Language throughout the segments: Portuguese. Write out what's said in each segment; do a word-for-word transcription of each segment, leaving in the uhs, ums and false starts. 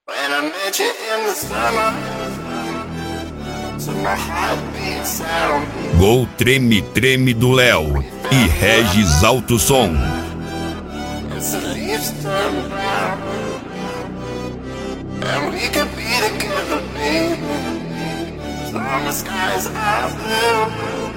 When I met you in the summer, to my heartbeat sound. Gol Treme Treme do Léo e Regis Alto Som. As the leaves turn brown, and we could be together, baby, as long as skies are blue.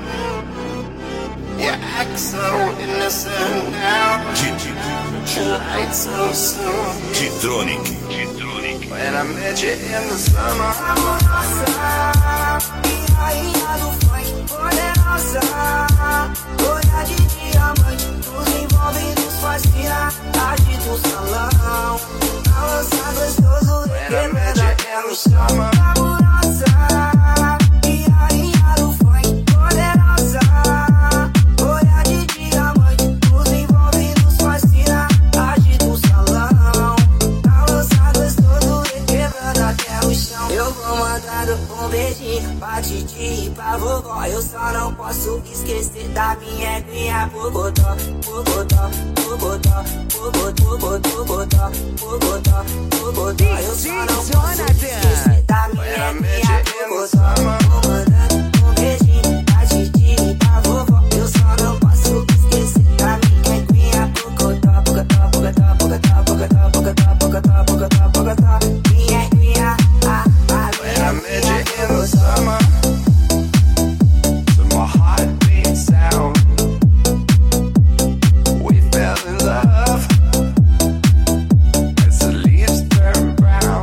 You act so innocent now, but you lied so soon. Titronic, Titronic. When I met you in the summer, amorosa, e rainha do funk poderosa, olhar de diamante, nos envolve e nos fascina, agita o salão, balança gostoso e quebrando até no chão. Amorosa, e rainha do funk poderosa, olhar de diamante, nos envolve e nos fascina, agita o salão, balança gostoso e quebrando até o chão. Eu vou mandando um beijinho pra titi e pra vovó. Eu só não posso esquecer da minha eguinha Bogotá, Bogotá, Bogotá, Bogotá, Bogotá, Bogotá, Bogotá. Eu só não posso esquecer da minha eguinha Bogotá. Vou mandando um beijinho pra titi e pra vovó. Eu só não posso esquecer da minha eguinha Bogotá, Bogotá, Bogotá, Bogotá, Bogotá, Bogotá, Bogotá, Bogotá, Bogotá. Minha eguinha, ah, ah, when I met you in the summer, to my heartbeat sound, we fell in love, as the leaves turn brown.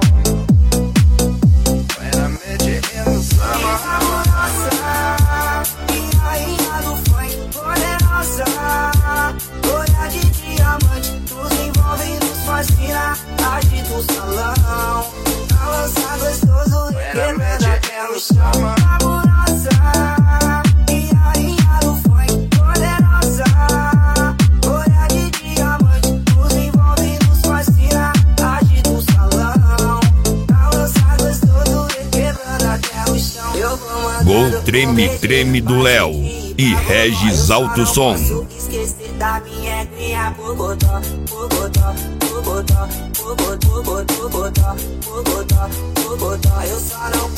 When I met you in the summer, amorosa, e rainha do funk poderosa, olhar de diamante, nos envolve e nos fascina, agita o salão, balança gostoso e quebrando até no chão. Amorosa, e rainha do funk poderosa, olhar de diamante, nos envolve e nos fascina, agita o salão, balança gostoso e quebrando até o chão. Eu vou mandando Gol Treme Treme do Léo e Regis Alto Som. Eu só não posso esquecer da minha eguinha Bogotá, Bogotá, Bogotá, Bogotá, Bogotá, Bogotá, Bogotá. Eu só não